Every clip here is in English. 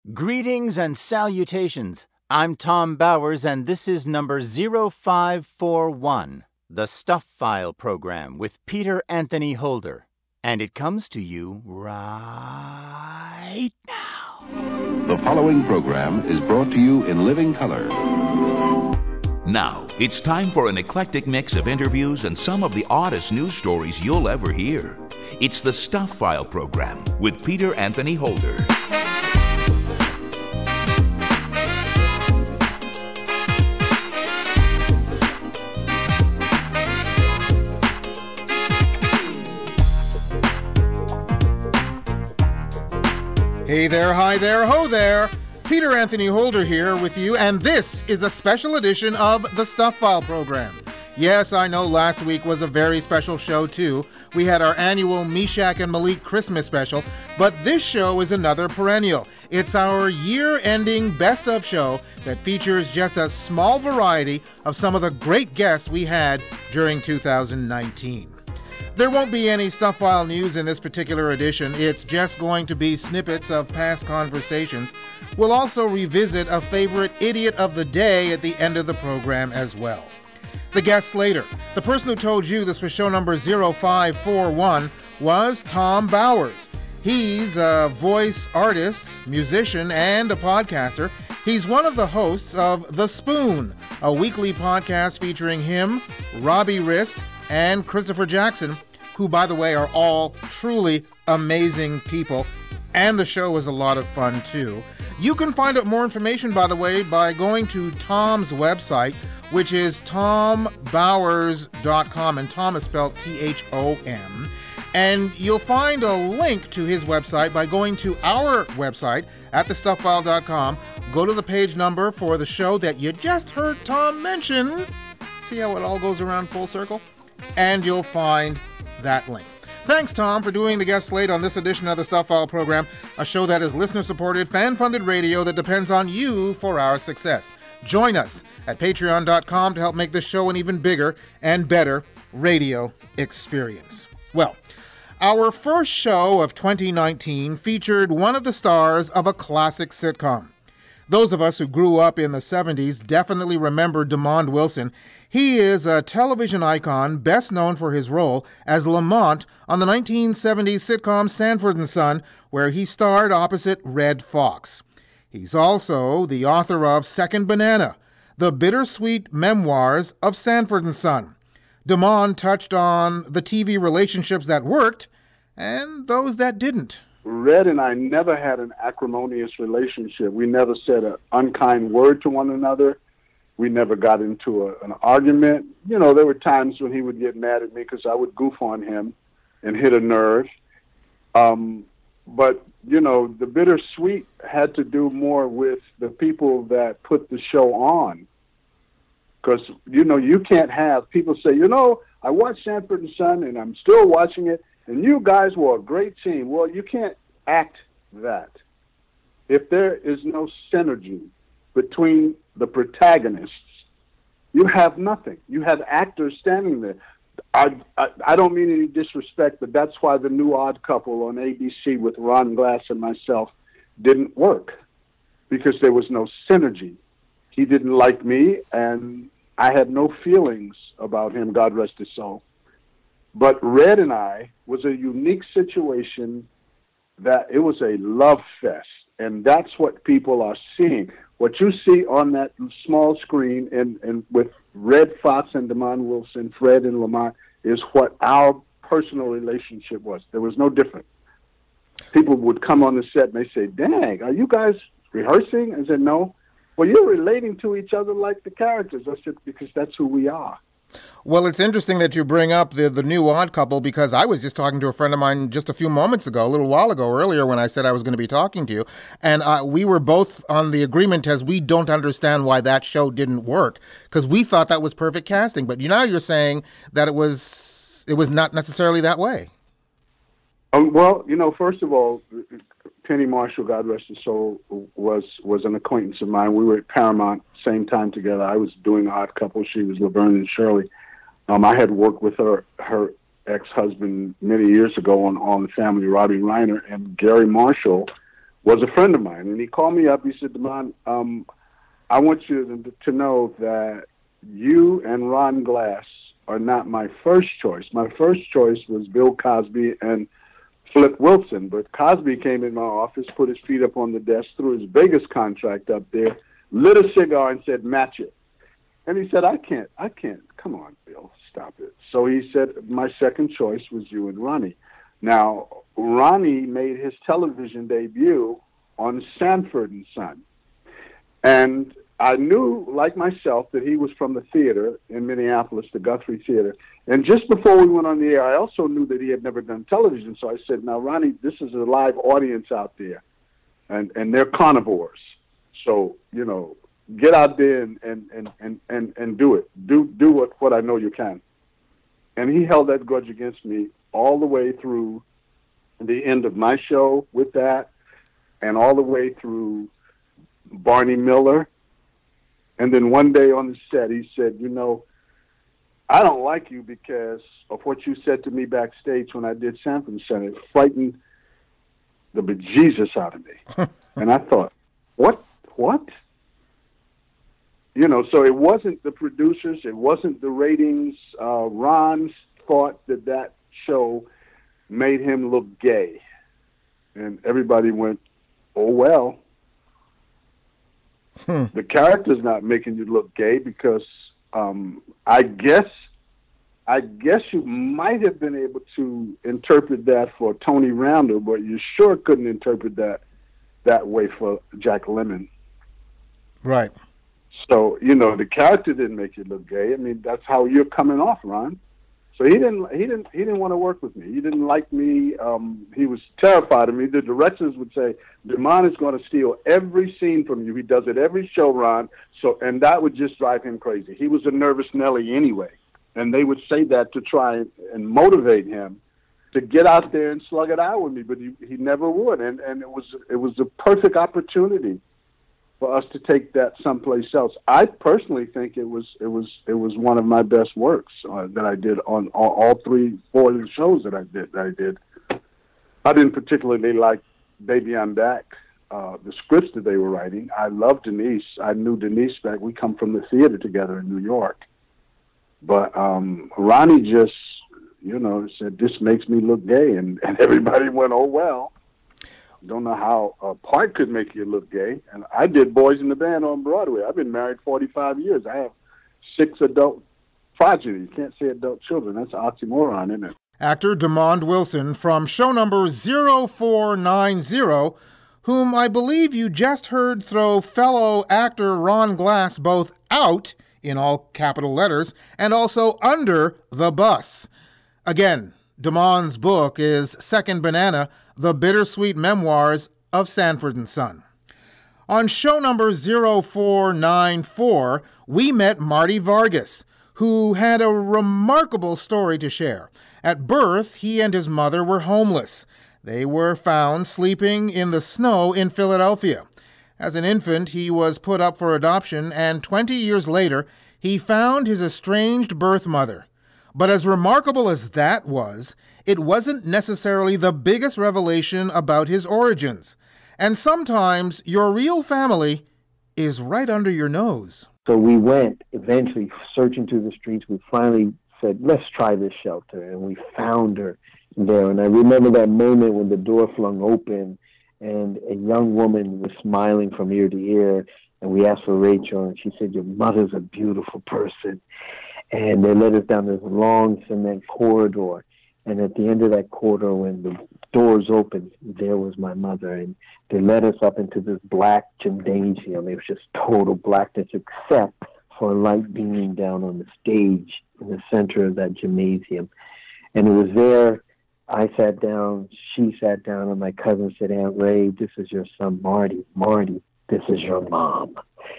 Greetings and salutations. I'm Tom Bowers, and this is number 0541, the Stuff File program with Peter Anthony Holder. And it comes to you right now. The following program is brought to you in living color. Now, it's time for an eclectic mix of interviews and some of the oddest news stories you'll ever hear. It's the Stuff File program with Peter Anthony Holder. Hey there, hi there, ho there. Peter Anthony Holder here with you, and this is a special edition of the Stuff File program. Yes, I know last week was a very special show too. We had our annual Meshach and Malik Christmas special, but this show is another perennial. It's our year-ending best of show that features just a small variety of some of the great guests we had during 2019. There won't be any Stuff File news in this particular edition. It's just going to be snippets of past conversations. We'll also revisit a favorite idiot of the day at the end of the program as well. The guest later, the person who told you this was show number 0541, was Tom Bowers. He's a voice artist, musician, and a podcaster. He's one of the hosts of The Spoon, a weekly podcast featuring him, Robbie Rist, and Christopher Jackson, who, by the way, are all truly amazing people. And the show was a lot of fun, too. You can find out more information, by the way, by going to Tom's website, which is tombowers.com, and Tom is spelled T-H-O-M. And you'll find a link to his website by going to our website at thestufffile.com. Go to the page number for the show that you just heard Tom mention. See how it all goes around full circle? And you'll find that link. Thanks, Tom, for doing the guest slate on this edition of the Stuff File program, a show that is listener-supported, fan-funded radio that depends on you for our success. Join us at patreon.com to help make this show an even bigger and better radio experience. Well, our first show of 2019 featured one of the stars of a classic sitcom. Those of us who grew up in the 70s definitely remember Demond Wilson. He is a television icon, best known for his role as Lamont on the 1970s sitcom Sanford & Son, where he starred opposite Redd Foxx. He's also the author of Second Banana, the bittersweet memoirs of Sanford & Son. Demond touched on the TV relationships that worked and those that didn't. Redd and I never had an acrimonious relationship. We never said an unkind word to one another. We never got into an argument. You know, there were times when he would get mad at me because I would goof on him and hit a nerve. But, you know, the bittersweet had to do more with the people that put the show on. Because, you know, you can't have people say, you know, I watched Sanford & Son and I'm still watching it, and you guys were a great team. Well, you can't act that. If there is no synergy between the protagonists, you have nothing. You have actors standing there. I don't mean any disrespect, but that's why the new Odd Couple on ABC with Ron Glass and myself didn't work, because there was no synergy. He didn't like me, and I had no feelings about him, God rest his soul. But Redd and I was a unique situation that it was a love fest, and that's what people are seeing. What you see on that small screen and with Redd Foxx and Demond Wilson, Fred and Lamont, is what our personal relationship was. There was no different. People would come on the set and they say, dang, are you guys rehearsing? I said, no. Well, you're relating to each other like the characters. I said, because that's who we are. Well, it's interesting that you bring up the new Odd Couple, because I was just talking to a friend of mine just a few moments ago, a little while ago, earlier, when I said I was going to be talking to you. And we were both on the agreement as we don't understand why that show didn't work, because we thought that was perfect casting. But now you're saying that it was not necessarily that way. Well, you know, first of all, Penny Marshall, God rest his soul, was an acquaintance of mine. We were at Paramount same time together. I was doing Odd Couple. She was Laverne and Shirley. I had worked with her ex-husband many years ago on the Family, Robbie Reiner, and Gary Marshall was a friend of mine, and he called me up. He said, "Demond, I want you to know that you and Ron Glass are not my first choice. My first choice was Bill Cosby and Flip Wilson, but Cosby came in my office, put his feet up on the desk, threw his Vegas contract up there, lit a cigar, and said, 'Match it.' And he said, I can't. Come on, Bill, stop it." So he said, my second choice was you and Ronnie. Now, Ronnie made his television debut on Sanford and Son. And I knew, like myself, that he was from the theater in Minneapolis, the Guthrie Theater. And just before we went on the air, I also knew that he had never done television. So I said, "Now, Ronnie, this is a live audience out there, and they're carnivores. So, get out there and do it. Do what I know you can." And he held that grudge against me all the way through the end of my show with that, and all the way through Barney Miller. And then one day on the set, he said, "I don't like you because of what you said to me backstage when I did Sanford and Son. It frightened the bejesus out of me." And I thought, what? So it wasn't the producers, it wasn't the ratings. Ron thought that show made him look gay. And everybody went, "Oh, well. The character's not making you look gay because I guess you might have been able to interpret that for Tony Randall, but you sure couldn't interpret that way for Jack Lemmon." Right. So, the character didn't make you look gay. I mean, that's how you're coming off, Ron. So he didn't want to work with me. He didn't like me. He was terrified of me. The directors would say, "Demond is going to steal every scene from you. He does it every show, Ron." And that would just drive him crazy. He was a nervous Nelly anyway. And they would say that to try and motivate him to get out there and slug it out with me, but he never would. And it was the perfect opportunity for us to take that someplace else. I personally think it was one of my best works that I did on all 4 of the shows that I did. I didn't particularly like Baby I'm Back, the scripts that they were writing. I loved Denise. I knew Denise back. We come from the theater together in New York. But Ronnie just, said, "This makes me look gay," and everybody went, "Oh, well." Don't know how a part could make you look gay. And I did Boys in the Band on Broadway. I've been married 45 years. I have 6 adult progeny. You can't say adult children. That's an oxymoron, isn't it? Actor Demond Wilson from show number 0490, whom I believe you just heard throw fellow actor Ron Glass both out, in all capital letters, and also under the bus. Again, Demond's book is Second Banana, The Bittersweet Memoirs of Sanford and Son. On show number 0494, we met Marty Vargas, who had a remarkable story to share. At birth, he and his mother were homeless. They were found sleeping in the snow in Philadelphia. As an infant, he was put up for adoption, and 20 years later, he found his estranged birth mother. But as remarkable as that was, it wasn't necessarily the biggest revelation about his origins. And sometimes your real family is right under your nose. So we went, eventually searching through the streets. We finally said, "Let's try this shelter." And we found her there. And I remember that moment when the door flung open and a young woman was smiling from ear to ear. And we asked for Rachel, and she said, "Your mother's a beautiful person." And they led us down this long cement corridor. And at the end of that corridor, when the doors opened, there was my mother. And they led us up into this black gymnasium. It was just total blackness, except for a light beaming down on the stage in the center of that gymnasium. And it was there, I sat down, she sat down, and my cousin said, "Aunt Ray, this is your son, Marty. Marty, this is your mom."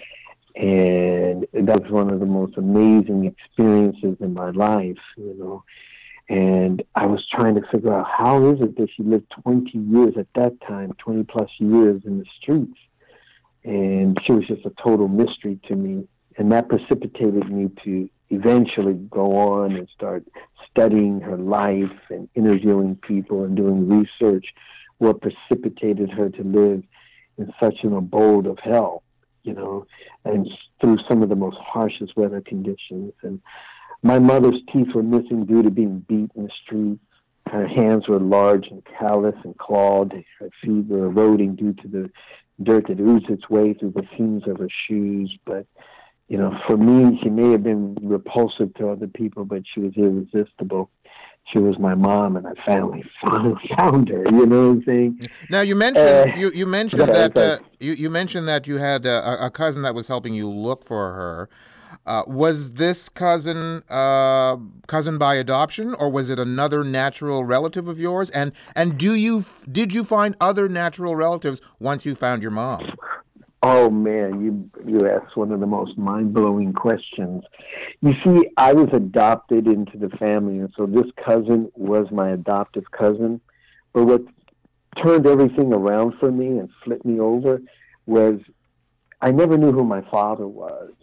And that was one of the most amazing experiences in my life, And I was trying to figure out, how is it that she lived 20 years at that time, 20 plus years in the streets? And she was just a total mystery to me. And that precipitated me to eventually go on and start studying her life and interviewing people and doing research, what precipitated her to live in such an abode of hell, and through some of the most harshest weather conditions. And my mother's teeth were missing due to being beat in the street. Her hands were large and callous and clawed. Her feet were eroding due to the dirt that oozed its way through the seams of her shoes. But, for me, she may have been repulsive to other people, but she was irresistible. She was my mom, and I finally found her. You know what I'm saying? Now you mentioned you mentioned that you mentioned that you had a cousin that was helping you look for her. Was this cousin by adoption, or was it another natural relative of yours? And did you find other natural relatives once you found your mom? Oh man, you asked one of the most mind-blowing questions. You see, I was adopted into the family, and so this cousin was my adoptive cousin. But what turned everything around for me and flipped me over was I never knew who my father was.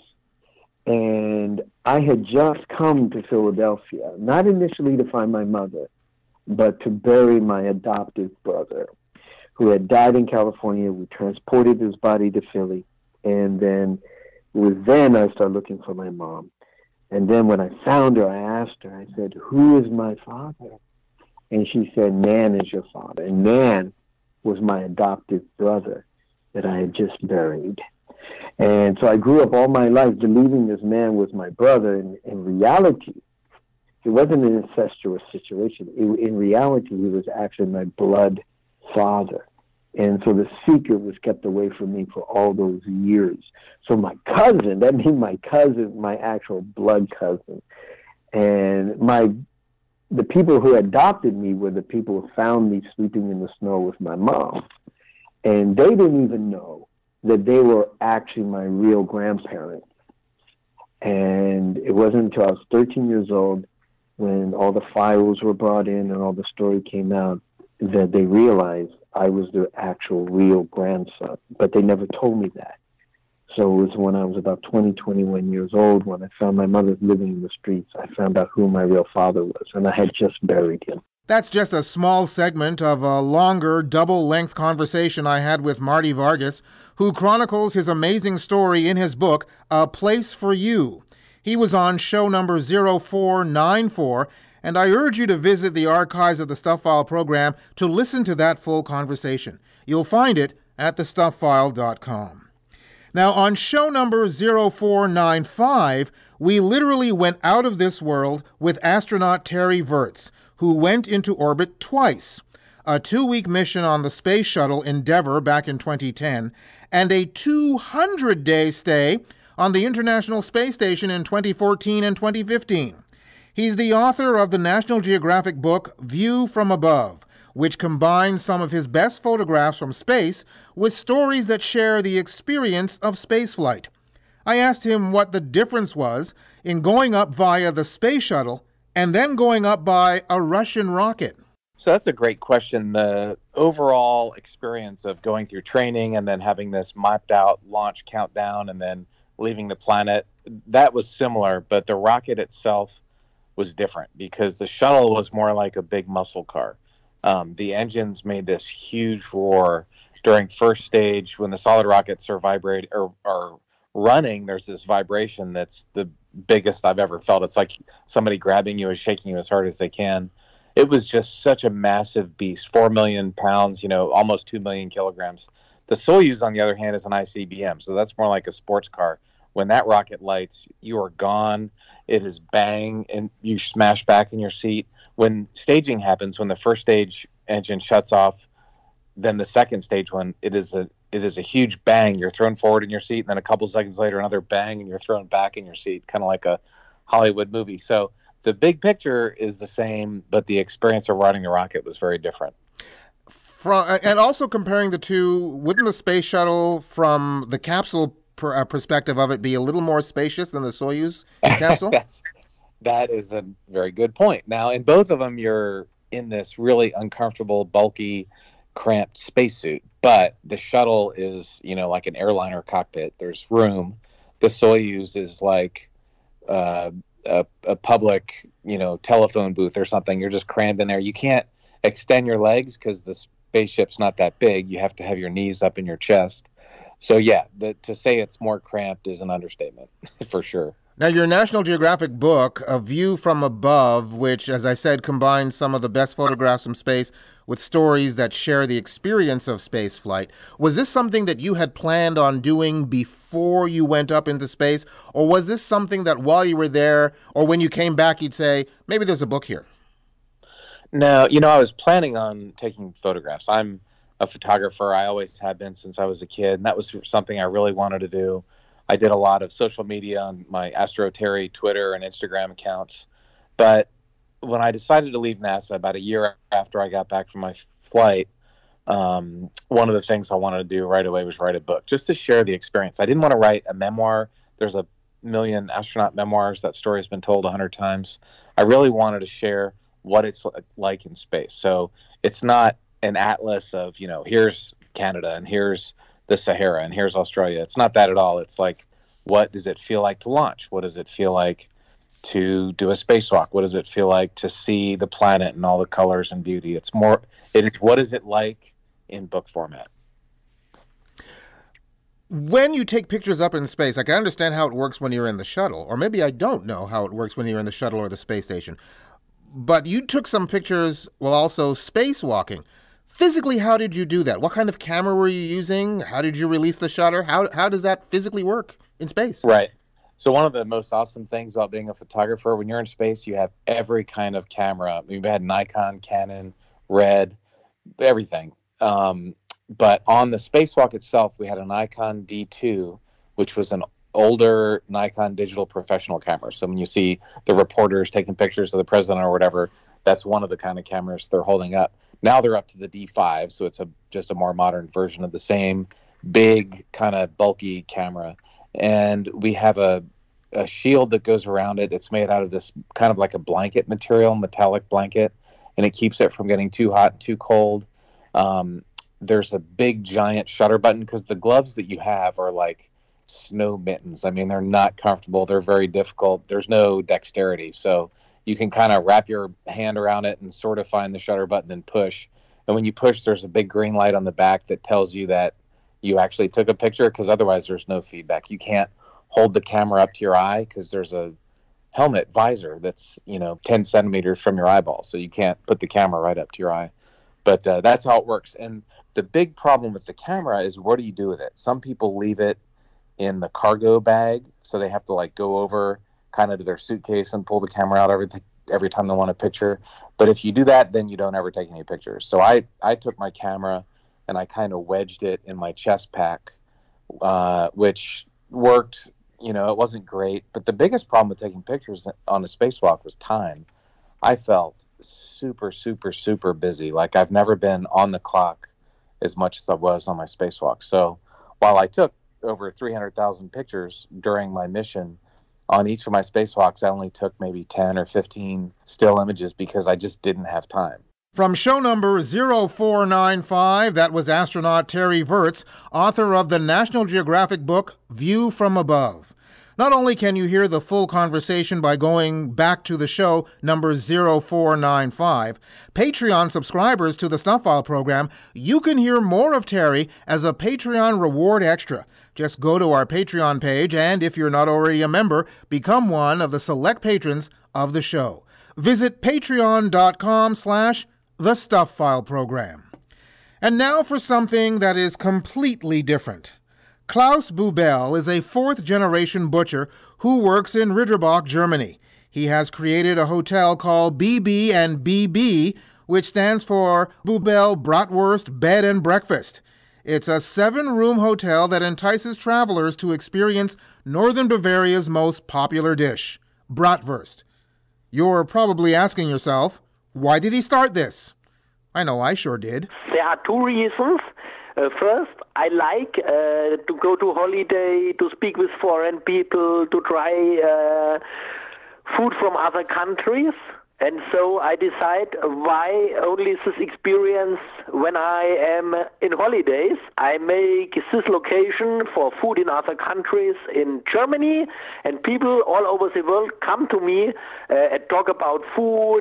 And I had just come to Philadelphia, not initially to find my mother, but to bury my adoptive brother, who had died in California. We transported his body to Philly. And then it was then I started looking for my mom. And then when I found her, I asked her, I said, "Who is my father?" And she said, "Nan is your father." And Nan was my adoptive brother that I had just buried. And so I grew up all my life believing this man was my brother. And in reality, it wasn't an incestuous situation. In reality, he was actually my blood father. And so the secret was kept away from me for all those years. So my cousin, that means my cousin, my actual blood cousin. And the people who adopted me were the people who found me sleeping in the snow with my mom. And they didn't even know that they were actually my real grandparents. And it wasn't until I was 13 years old, when all the files were brought in and all the story came out, that they realized I was their actual real grandson. But they never told me that. So it was when I was about 20, 21 years old, when I found my mother living in the streets, I found out who my real father was, and I had just buried him. That's just a small segment of a longer, double-length conversation I had with Marty Vargas, who chronicles his amazing story in his book, A Place for You. He was on show number 0494, and I urge you to visit the archives of the Stuff File program to listen to that full conversation. You'll find it at thestufffile.com. Now, on show number 0495, we literally went out of this world with astronaut Terry Virts, who went into orbit twice, a 2-week mission on the Space Shuttle Endeavour back in 2010, and a 200-day stay on the International Space Station in 2014 and 2015. He's the author of the National Geographic book View from Above, which combines some of his best photographs from space with stories that share the experience of spaceflight. I asked him what the difference was in going up via the Space Shuttle and then going up by a Russian rocket. So that's a great question. The overall experience of going through training and then having this mapped out launch countdown and then leaving the planet, that was similar, but the rocket itself was different because the shuttle was more like a big muscle car. The engines made this huge roar during first stage when the solid rockets are vibrating or are running. There's this vibration that's the biggest I've ever felt. It's like somebody grabbing you and shaking you as hard as they can. It was just such a massive beast, 4 million pounds, almost 2 million kilograms. The Soyuz, on the other hand, is an ICBM, so that's more like a sports car. When that rocket lights, you are gone. It is bang, and you smash back in your seat. When staging happens, when the first stage engine shuts off, then the second stage one, it is a huge bang. You're thrown forward in your seat, and then a couple seconds later, another bang, and you're thrown back in your seat, kind of like a Hollywood movie. So the big picture is the same, but the experience of riding the rocket was very different. And also comparing the two, wouldn't the space shuttle, from the capsule perspective of it, be a little more spacious than the Soyuz capsule? That is a very good point. Now, in both of them, you're in this really uncomfortable, bulky, cramped spacesuit, but the shuttle is, like an airliner cockpit. There's room. The Soyuz is like a public, telephone booth or something. You're just crammed in there. You can't extend your legs because spaceship's not that big. You have to have your knees up in your chest. So yeah, to say it's more cramped is an understatement for sure. Now, your National Geographic book, A View from Above, which, as I said, combines some of the best photographs from space with stories that share the experience of space flight, was this something that you had planned on doing before you went up into space? Or was this something that while you were there or when you came back, you'd say, maybe there's a book here? No, I was planning on taking photographs. I'm a photographer. I always have been since I was a kid, and that was something I really wanted to do. I did a lot of social media on my Astro Terry Twitter and Instagram accounts. But when I decided to leave NASA about a year after I got back from my flight, one of the things I wanted to do right away was write a book just to share the experience. I didn't want to write a memoir. There's a million astronaut memoirs. That story has been told 100 times. I really wanted to share what it's like in space. So it's not an atlas of, here's Canada and here's the Sahara and here's Australia. It's not that at all. It's like, what does it feel like to launch? What does it feel like to do a spacewalk? What does it feel like to see the planet and all the colors and beauty? It is what is it like in book format? When you take pictures up in space, I can understand how it works when you're in the shuttle, or maybe I don't know how it works when you're in the shuttle or the space station. But you took some pictures while also spacewalking. Physically, how did you do that? What kind of camera were you using? How did you release the shutter? How does that physically work in space? Right. So one of the most awesome things about being a photographer, when you're in space, you have every kind of camera. We've had Nikon, Canon, Red, everything. But on the spacewalk itself, we had a Nikon D2, which was an older Nikon digital professional camera. So when you see the reporters taking pictures of the president or whatever, that's one of the kind of cameras they're holding up. Now they're up to the D5, so it's just a more modern version of the same big, kind of bulky camera. And we have a shield that goes around it. It's made out of this kind of like a blanket material, metallic blanket, and it keeps it from getting too hot and too cold. There's a big, giant shutter button because the gloves that you have are like snow mittens. I mean, they're not comfortable. They're very difficult. There's no dexterity. So you can kind of wrap your hand around it and sort of find the shutter button and push. And when you push, there's a big green light on the back that tells you that you actually took a picture, because otherwise there's no feedback. You can't hold the camera up to your eye because there's a helmet visor that's 10 centimeters from your eyeball, so you can't put the camera right up to your eye. But that's how it works. And the big problem with the camera is, what do you do with it? Some people leave it in the cargo bag, so they have to like go over kind of to their suitcase and pull the camera out every time they want a picture. But if you do that, then you don't ever take any pictures. So I took my camera and I kind of wedged it in my chest pack, which worked. It wasn't great. But the biggest problem with taking pictures on a spacewalk was time. I felt super, super, super busy. Like I've never been on the clock as much as I was on my spacewalk. So while I took over 300,000 pictures during my mission, on each of my spacewalks, I only took maybe 10 or 15 still images because I just didn't have time. From show number 0495, that was astronaut Terry Virts, author of the National Geographic book, View from Above. Not only can you hear the full conversation by going back to the show number 0495, Patreon subscribers to the Stuff File program, you can hear more of Terry as a Patreon reward extra. Just go to our Patreon page and, if you're not already a member, become one of the select patrons of the show. Visit patreon.com/The Stuff File program. And now for something that is completely different. Klaus Bubel is a fourth-generation butcher who works in Ridderbach, Germany. He has created a hotel called BB&BB, which stands for Bubel Bratwurst Bed and Breakfast. It's a 7-room hotel that entices travelers to experience Northern Bavaria's most popular dish, bratwurst. You're probably asking yourself, why did he start this? I know I sure did. There are two reasons. First, I like to go to holiday, to speak with foreign people, to try food from other countries. And so I decide why only this experience when I am in holidays. I make this location for food in other countries in Germany, and people all over the world come to me and talk about food,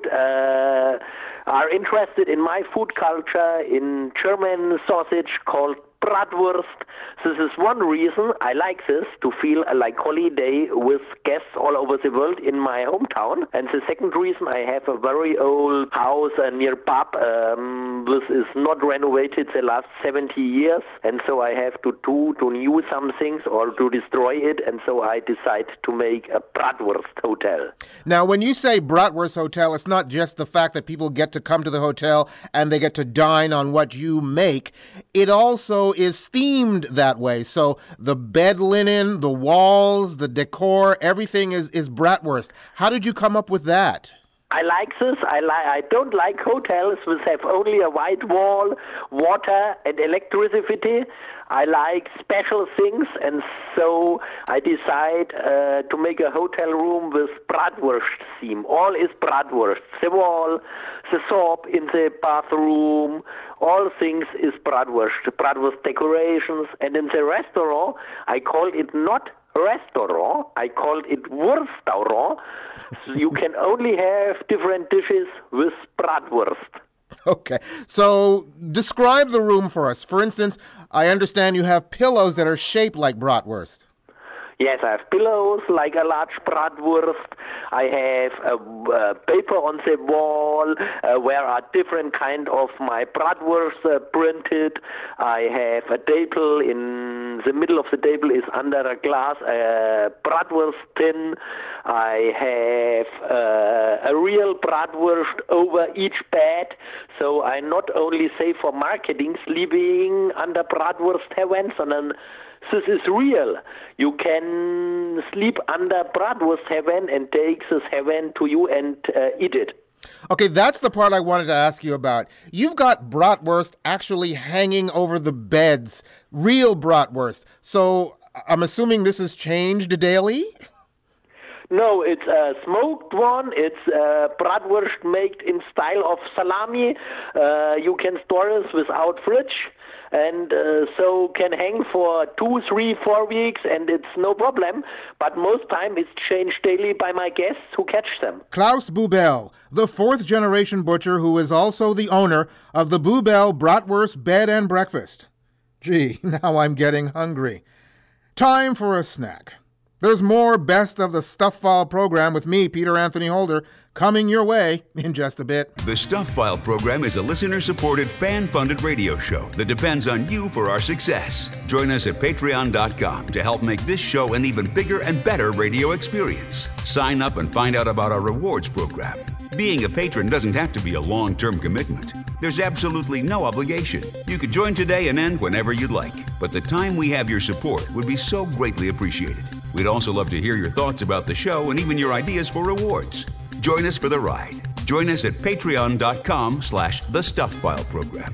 are interested in my food culture, in German sausage called Bratwurst. This is one reason I like this, to feel like holiday with guests all over the world in my hometown. And the second reason, I have a very old house near Pub. This is not renovated the last 70 years, and so I have to renew some things or to destroy it, and so I decide to make a Bratwurst hotel. Now, when you say Bratwurst Hotel, it's not just the fact that people get to come to the hotel and they get to dine on what you make. It also is themed that way. So the bed linen, the walls, the decor, everything is Bratwurst. How did you come up with that? I like this. I don't like hotels which have only a white wall, water, and electricity. I like special things, and so I decide to make a hotel room with Bratwurst theme. All is Bratwurst. The wall, the soap in the bathroom, all things is Bratwurst. Bratwurst decorations, and in the restaurant, I call it not restaurant, I called it Wurstaurant. So you can only have different dishes with Bratwurst. Okay, so describe the room for us. For instance, I understand you have pillows that are shaped like Bratwurst. Yes, I have pillows like a large Bratwurst. I have a paper on the wall where are different kind of my Bratwurst printed. I have a table. In the middle of the table is under a glass Bratwurst tin. I have a real Bratwurst over each bed. So I not only say for marketing sleeping under Bratwurst heaven, sondern this is real. You can sleep under Bratwurst heaven and take this heaven to you and eat it. Okay, that's the part I wanted to ask you about. You've got Bratwurst actually hanging over the beds, real Bratwurst. So I'm assuming this has changed daily? No, it's a smoked one. It's Bratwurst made in style of salami. You can store this without fridge. And so can hang for 2, 3, 4 weeks, and it's no problem. But most time it's changed daily by my guests who catch them. Klaus Bubel, the 4th-generation butcher who is also the owner of the Bubel Bratwurst Bed and Breakfast. Gee, now I'm getting hungry. Time for a snack. There's more Best of the Stuff File program with me, Peter Anthony Holder, coming your way in just a bit. The Stuff File program is a listener-supported, fan-funded radio show that depends on you for our success. Join us at patreon.com to help make this show an even bigger and better radio experience. Sign up and find out about our rewards program. Being a patron doesn't have to be a long-term commitment. There's absolutely no obligation. You could join today and end whenever you'd like. But the time we have your support would be so greatly appreciated. We'd also love to hear your thoughts about the show and even your ideas for rewards. Join us for the ride. Join us at patreon.com/The Stuff File program.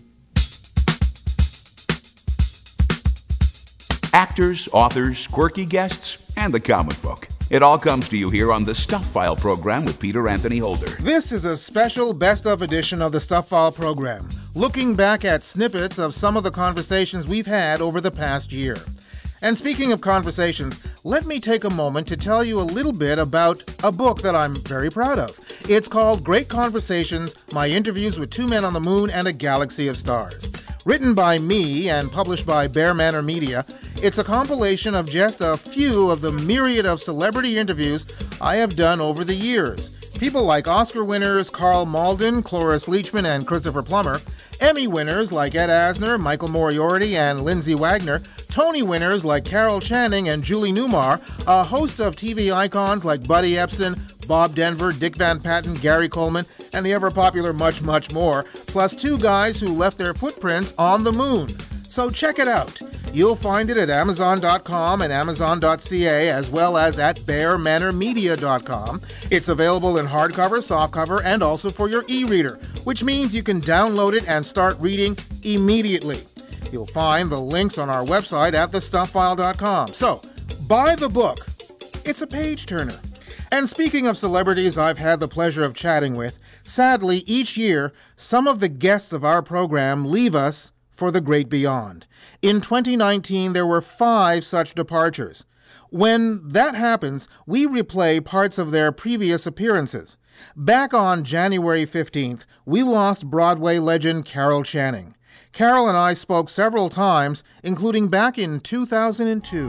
Actors, authors, quirky guests, and the common folk. It all comes to you here on the Stuff File program with Peter Anthony Holder. This is a special best of edition of the Stuff File program, looking back at snippets of some of the conversations we've had over the past year. And speaking of conversations, let me take a moment to tell you a little bit about a book that I'm very proud of. It's called Great Conversations, My Interviews with Two Men on the Moon and a Galaxy of Stars. Written by me and published by Bear Manor Media, it's a compilation of just a few of the myriad of celebrity interviews I have done over the years. People like Oscar winners Carl Malden, Cloris Leachman, and Christopher Plummer, Emmy winners like Ed Asner, Michael Moriarty, and Lindsay Wagner, Tony winners like Carol Channing and Julie Newmar, a host of TV icons like Buddy Epson, Bob Denver, Dick Van Patten, Gary Coleman, and the ever-popular much, much more, plus 2 guys who left their footprints on the moon. So check it out. You'll find it at Amazon.com and Amazon.ca, as well as at BearManorMedia.com. It's available in hardcover, softcover, and also for your e-reader, which means you can download it and start reading immediately. You'll find the links on our website at thestufffile.com. So, buy the book. It's a page-turner. And speaking of celebrities I've had the pleasure of chatting with, sadly, each year, some of the guests of our program leave us for the great beyond. In 2019, there were 5 such departures. When that happens, we replay parts of their previous appearances. Back on January 15th, we lost Broadway legend Carol Channing. Carol and I spoke several times, including back in 2002.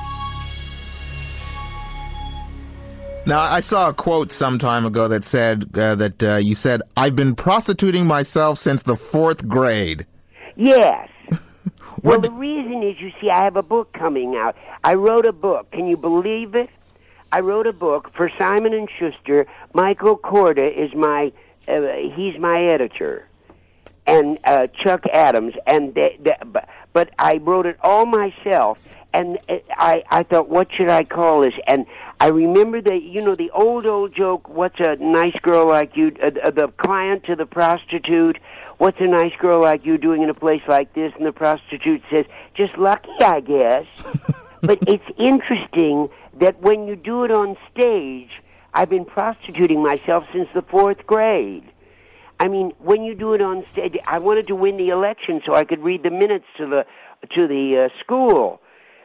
Now, I saw a quote some time ago that said that you said, "I've been prostituting myself since the 4th grade." Yes. Well, the reason is, you see, I have a book coming out. I wrote a book. Can you believe it? I wrote a book for Simon & Schuster. Michael Korda is he's my editor. And Chuck Adams. But I wrote it all myself. And I thought, what should I call this? And I remember the old joke, what's a nice girl like you, the client to the prostitute, what's a nice girl like you doing in a place like this? And the prostitute says, just lucky, I guess. But it's interesting that when you do it on stage, I've been prostituting myself since the 4th grade. I mean, when you do it on stage, I wanted to win the election so I could read the minutes to the school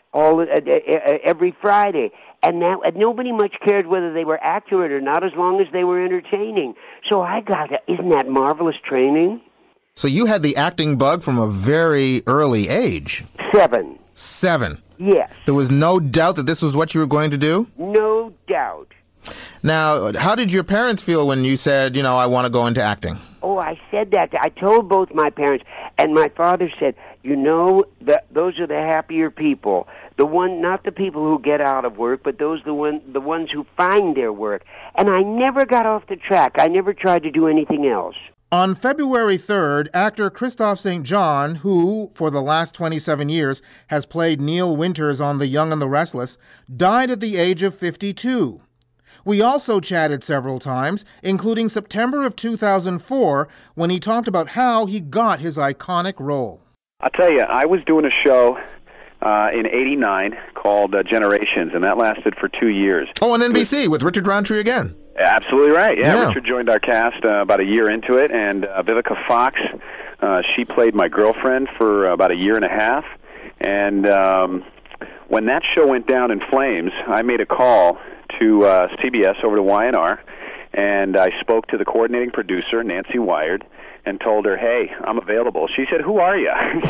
every Friday. And now nobody much cared whether they were accurate or not, as long as they were entertaining. So isn't that marvelous training? So you had the acting bug from a very early age. 7. 7? Yes. There was no doubt that this was what you were going to do? No doubt. Now, how did your parents feel when you said, I want to go into acting? Oh, I said that. I told both my parents, and my father said, those are the happier people. Not the people who get out of work, but the ones who find their work. And I never got off the track. I never tried to do anything else. On February 3rd, actor Christophe St. John, who, for the last 27 years, has played Neil Winters on The Young and the Restless, died at the age of 52. We also chatted several times, including September of 2004, when he talked about how he got his iconic role. I'll tell you, I was doing a show in '89 called Generations, and that lasted for 2 years. Oh, on NBC with Richard Roundtree again. Absolutely right. Yeah, Richard joined our cast about a year into it, and Vivica Fox, she played my girlfriend for about a year and a half. And when that show went down in flames, I made a call to CBS over to YNR, and I spoke to the coordinating producer, Nancy Wired, and told her, hey, I'm available. She said, who are you?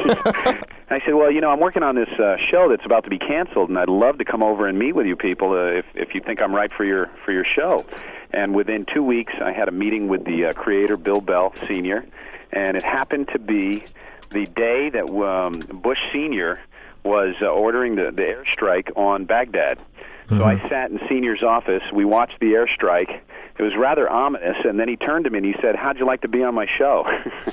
I said, well, I'm working on this show that's about to be canceled, and I'd love to come over and meet with you people if you think I'm right for your show. And within 2 weeks, I had a meeting with the creator, Bill Bell, Sr., and it happened to be the day that Bush Sr. was ordering the airstrike on Baghdad. So I sat in Senior's office. We watched the airstrike. It was rather ominous, and then he turned to me and he said, how'd you like to be on my show?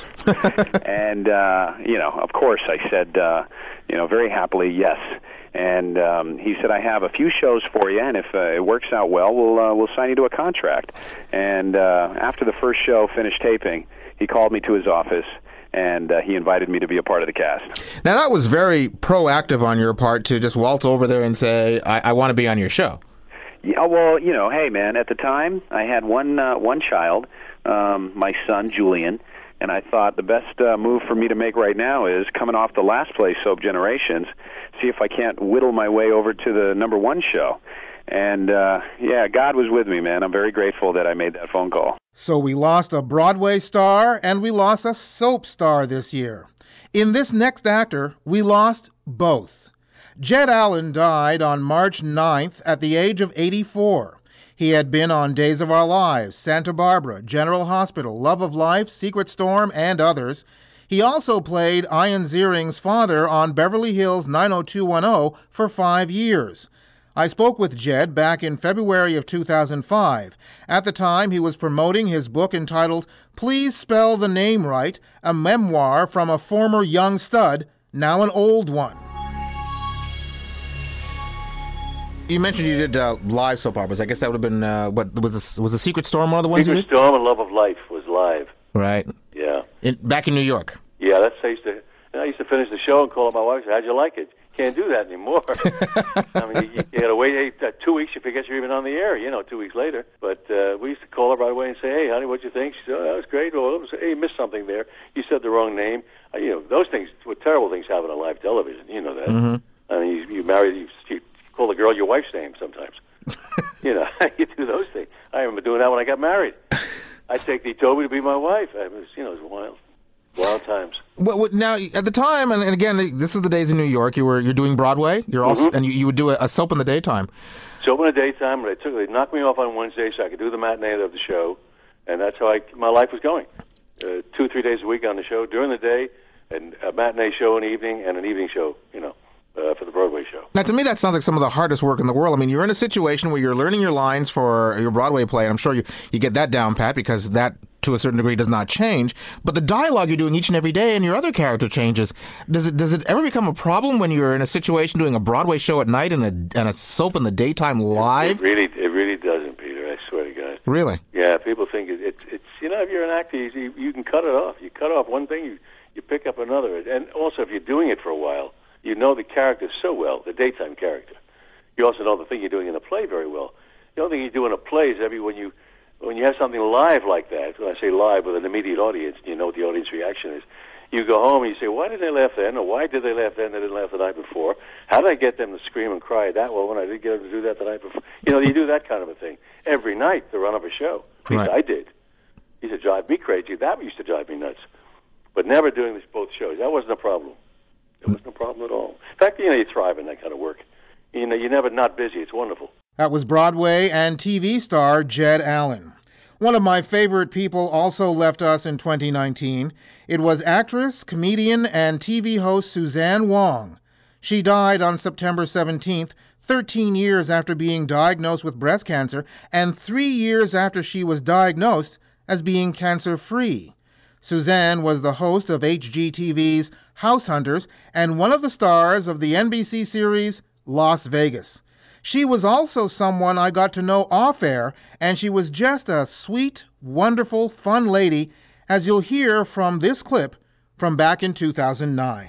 And, of course I said, very happily, yes. And he said, I have a few shows for you, and if it works out well, we'll sign you to a contract. And after the first show finished taping, he called me to his office, and he invited me to be a part of the cast. Now, that was very proactive on your part to just waltz over there and say, I want to be on your show. Yeah, well, hey, man, at the time, I had one child, my son, Julian, and I thought the best move for me to make right now is, coming off the last place soap, Generations, see if I can't whittle my way over to the number 1 show. And, God was with me, man. I'm very grateful that I made that phone call. So we lost a Broadway star and we lost a soap star this year. In this next actor, we lost both. Jed Allen died on March 9th at the age of 84. He had been on Days of Our Lives, Santa Barbara, General Hospital, Love of Life, Secret Storm, and others. He also played Ian Ziering's father on Beverly Hills 90210 for 5 years. I spoke with Jed back in February of 2005. At the time, he was promoting his book entitled Please Spell the Name Right, a memoir from a former young stud, now an old one. You mentioned you did live soap operas. I guess that would have been, was the Secret Storm one of the ones you did? Secret Storm and Love of Life was live. Right. Yeah. Back in New York. Yeah, that's how I used to finish the show and call up my wife and say, how'd you like it? Can't do that anymore. I mean, you got to wait 2 weeks, you forget you're even on the air, 2 weeks later. But we used to call her right away and say, hey, honey, what'd you think? She said, oh, that was great. Well, hey, you missed something there. You said the wrong name. Those things, what terrible things happen on live television. You know that. Mm-hmm. I mean, you marry, you call the girl your wife's name sometimes. You do those things. I remember doing that when I got married. I'd take the Toby to be my wife. It was wild. Wild times. Well, now, at the time, and again, this is the days in New York. You're doing Broadway. You're also, and you would do a soap in the daytime. Soap in the daytime. They knocked me off on Wednesday so I could do the matinee of the show, and that's how my life was going. 2-3 days a week on the show during the day, and a matinee show in the evening, and an evening show. For the Broadway show. Now, to me, that sounds like some of the hardest work in the world. I mean, you're in a situation where you're learning your lines for your Broadway play, and I'm sure you get that down pat because that, to a certain degree, does not change. But the dialogue you're doing each and every day and your other character changes. Does it ever become a problem when you're in a situation doing a Broadway show at night and a soap in the daytime live? It really doesn't, Peter. I swear to God. Really? Yeah, people think it's if you're an actor, you can cut it off. You cut off one thing, you pick up another. And also, if you're doing it for a while, you know the character so well, the daytime character. You also know the thing you're doing in a play very well. The only thing you do in a play is when you have something live like that, when I say live with an immediate audience, you know what the audience reaction is. You go home and you say, why did they laugh then? Or why did they laugh then? They didn't laugh the night before. How did I get them to scream and cry that well when I didn't get them to do that the night before? You do that kind of a thing every night to run up a show. At least I did. It used to drive me crazy. That used to drive me nuts. But never doing both shows. That wasn't a problem. It wasn't a problem at all. In fact, you thrive in that kind of work. You're never not busy. It's wonderful. That was Broadway and TV star Jed Allen. One of my favorite people also left us in 2019. It was actress, comedian, and TV host Suzanne Wong. She died on September 17th, 13 years after being diagnosed with breast cancer, and 3 years after she was diagnosed as being cancer-free. Suzanne was the host of HGTV's House Hunters and one of the stars of the NBC series Las Vegas. She was also someone I got to know off-air, and she was just a sweet, wonderful, fun lady, as you'll hear from this clip from back in 2009.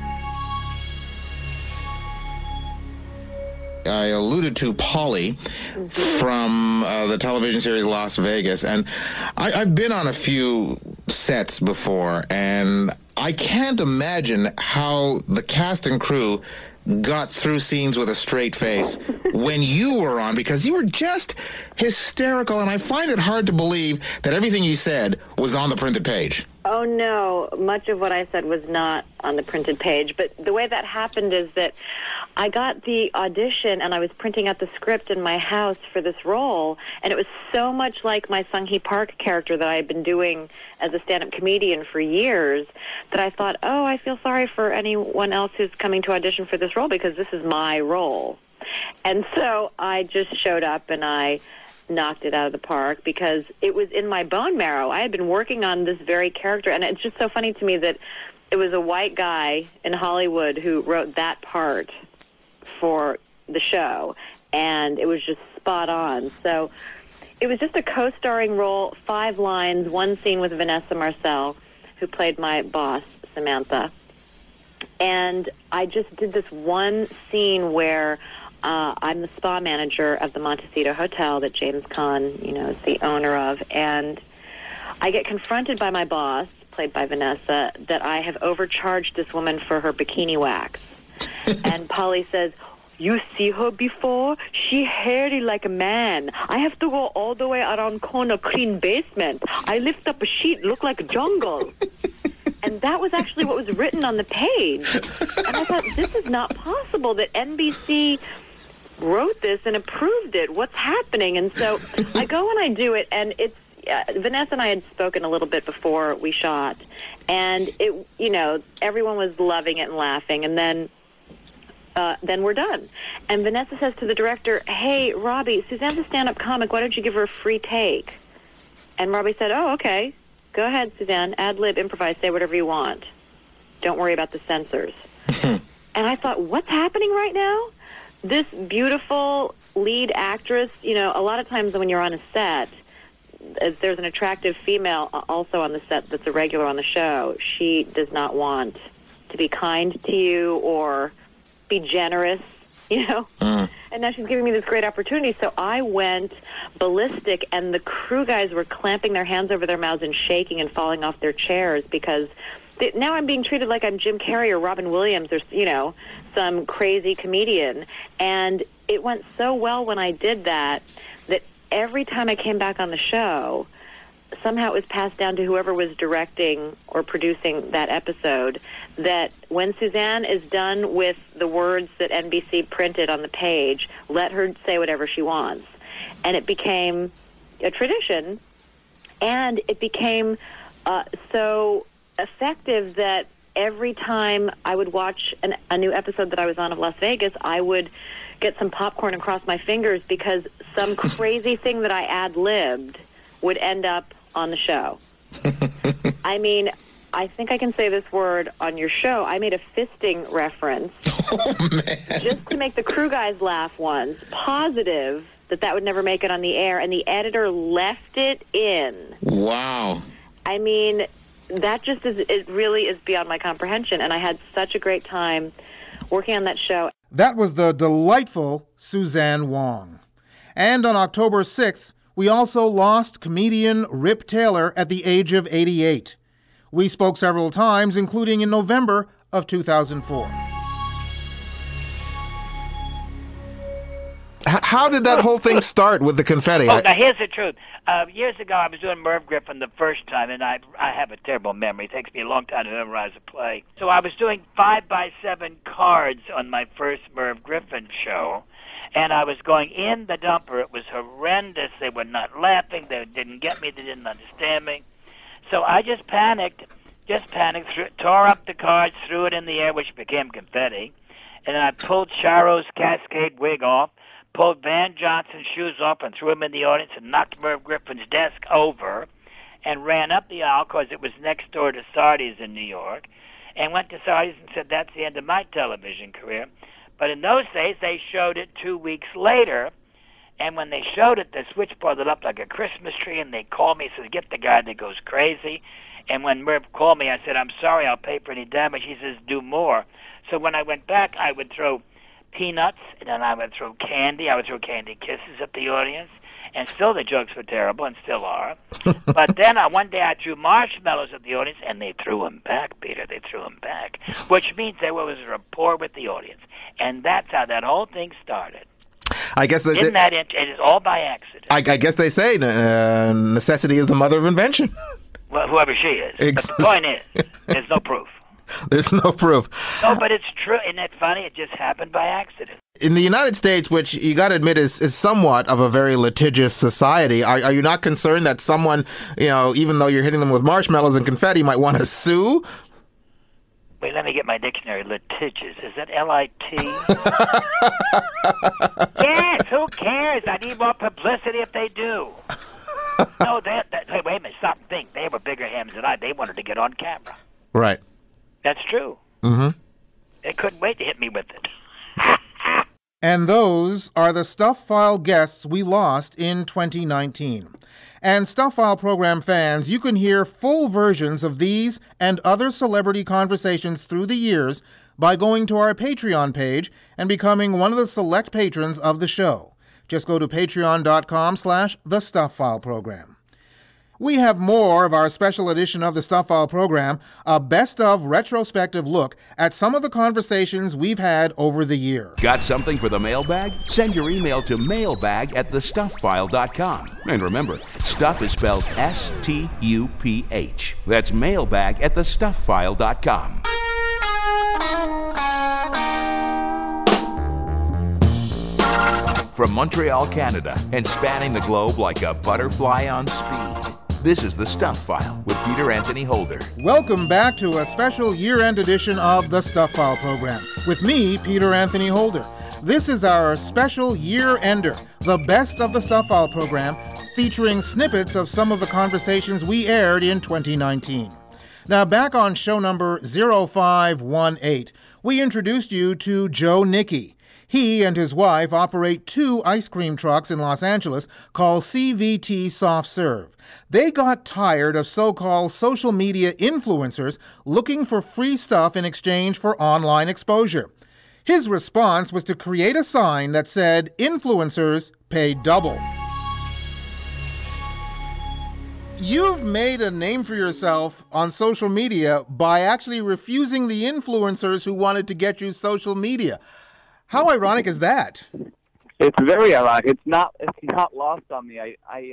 I alluded to Polly from the television series Las Vegas, and I've been on a few sets before, and I can't imagine how the cast and crew got through scenes with a straight face when you were on, because you were just hysterical, and I find it hard to believe that everything you said was on the printed page. Oh, no. Much of what I said was not on the printed page, but the way that happened is that I got the audition, and I was printing out the script in my house for this role, and it was so much like my Sung-hee Park character that I had been doing as a stand-up comedian for years that I thought, oh, I feel sorry for anyone else who's coming to audition for this role because this is my role. And so I just showed up, and I knocked it out of the park because it was in my bone marrow. I had been working on this very character, and it's just so funny to me that it was a white guy in Hollywood who wrote that part for the show, and it was just spot on. So it was just a co-starring role, 5 lines, one scene with Vanessa Marcel, who played my boss, Samantha. And I just did this one scene where I'm the spa manager of the Montecito Hotel that James Caan, is the owner of, and I get confronted by my boss, played by Vanessa, that I have overcharged this woman for her bikini wax. And Polly says, you see her before? She hairy like a man. I have to go all the way around corner, clean basement. I lift up a sheet, look like a jungle. And that was actually what was written on the page. And I thought, this is not possible that NBC wrote this and approved it. What's happening? And so I go and I do it, and it's Vanessa and I had spoken a little bit before we shot, and it, everyone was loving it and laughing, and then we're done. And Vanessa says to the director, hey, Robbie, Suzanne's a stand-up comic. Why don't you give her a free take? And Robbie said, oh, okay. Go ahead, Suzanne. Ad-lib, improvise, say whatever you want. Don't worry about the censors. And I thought, what's happening right now? This beautiful lead actress, a lot of times when you're on a set, there's an attractive female also on the set that's a regular on the show. She does not want to be kind to you or be generous. you know? And now she's giving me this great opportunity. So I went ballistic, and the crew guys were clamping their hands over their mouths and shaking and falling off their chairs because now I'm being treated like I'm Jim Carrey or Robin Williams or, you know, some crazy comedian. And it went so well when I did that every time I came back on the show, somehow it was passed down to whoever was directing or producing that episode that when Suzanne is done with the words that NBC printed on the page, let her say whatever she wants. And it became a tradition, and it became so effective that every time I would watch a new episode that I was on of Las Vegas, I would get some popcorn and cross my fingers because some crazy thing that I ad-libbed would end up on the show. I mean, I think I can say this word on your show. I made a fisting reference just to make the crew guys laugh once, positive that would never make it on the air, and the editor left it in. Wow. I mean, that just it really is beyond my comprehension, and I had such a great time working on that show. That was the delightful Suzanne Wong. And on October 6th, we also lost comedian Rip Taylor at the age of 88. We spoke several times, including in November of 2004. How did that whole thing start with the confetti? Oh, now here's the truth. Years ago, I was doing Merv Griffin the first time, and I have a terrible memory. It takes me a long time to memorize a play. So I was doing 5x7 cards on my first Merv Griffin show, and I was going in the dumper. It was horrendous. They were not laughing. They didn't get me. They didn't understand me. So I just panicked, tore up the cards, threw it in the air, which became confetti, and then I pulled Charo's Cascade wig off, pulled Van Johnson's shoes off and threw him in the audience and knocked Merv Griffin's desk over and ran up the aisle because it was next door to Sardi's in New York and went to Sardi's and said, that's the end of my television career. But in those days, they showed it 2 weeks later, and when they showed it, the switchboard lit up like a Christmas tree, and they called me and said, get the guy that goes crazy. And when Merv called me, I said, I'm sorry, I'll pay for any damage. He says, do more. So when I went back, I would throw peanuts, and then I would throw candy. I would throw candy kisses at the audience, and still the jokes were terrible, and still are. But then one day I threw marshmallows at the audience, and they threw them back, Peter. They threw them back, which means there was a rapport with the audience, and that's how that whole thing started. I guess it is all by accident. I guess they say necessity is the mother of invention. Well, whoever she is. But the point is, there's no proof. There's no proof. No, but it's true. Isn't it funny? It just happened by accident. In the United States, which you got to admit is somewhat of a very litigious society, are you not concerned that someone, even though you're hitting them with marshmallows and confetti, might want to sue? Wait, let me get my dictionary. Litigious. Is that L-I-T? Yes, who cares? I need more publicity if they do. No, hey, wait a minute. Stop and think. They were bigger hams than I. They wanted to get on camera. Right. That's true. Mm-hmm. They couldn't wait to hit me with it. And those are the Stuff File guests we lost in 2019. And Stuff File program fans, you can hear full versions of these and other celebrity conversations through the years by going to our Patreon page and becoming one of the select patrons of the show. Just go to patreon.com/The Stuff File program. We have more of our special edition of the Stuff File program, a best-of retrospective look at some of the conversations we've had over the year. Got something for the mailbag? Send your email to mailbag@thestufffile.com. And remember, stuff is spelled S-T-U-P-H. That's mailbag@thestufffile.com. From Montreal, Canada, and spanning the globe like a butterfly on speed, this is The Stuff File with Peter Anthony Holder. Welcome back to a special year-end edition of The Stuff File program with me, Peter Anthony Holder. This is our special year-ender, the best of the Stuff File program, featuring snippets of some of the conversations we aired in 2019. Now, back on show number 0518, we introduced you to Joe Nickey. He and his wife operate 2 ice cream trucks in Los Angeles called CVT Soft Serve. They got tired of so-called social media influencers looking for free stuff in exchange for online exposure. His response was to create a sign that said, "Influencers pay double." You've made a name for yourself on social media by actually refusing the influencers who wanted to get you social media. How ironic is that? It's very ironic. It's not lost on me.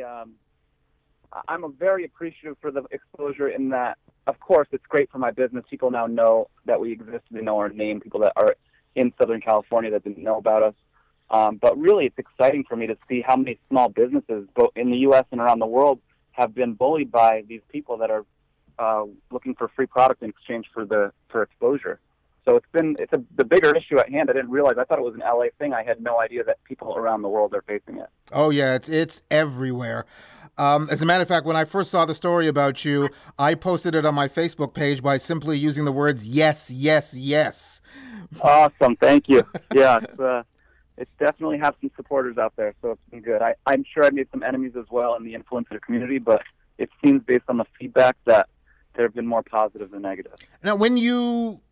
I'm very appreciative for the exposure in that, of course, it's great for my business. People now know that we exist. They know our name. People that are in Southern California that didn't know about us. But really, it's exciting for me to see how many small businesses, both in the U.S. and around the world, have been bullied by these people that are looking for free product in exchange for exposure. So it's the bigger issue at hand. I didn't realize. I thought it was an LA thing. I had no idea that people around the world are facing it. Oh yeah, it's everywhere. As a matter of fact, when I first saw the story about you, I posted it on my Facebook page by simply using the words "yes, yes, yes." Awesome, thank you. Yeah, it's definitely have some supporters out there, so it's been good. I'm sure I made some enemies as well in the influencer community, but it seems based on the feedback that there have been more positive than negative. Now, when you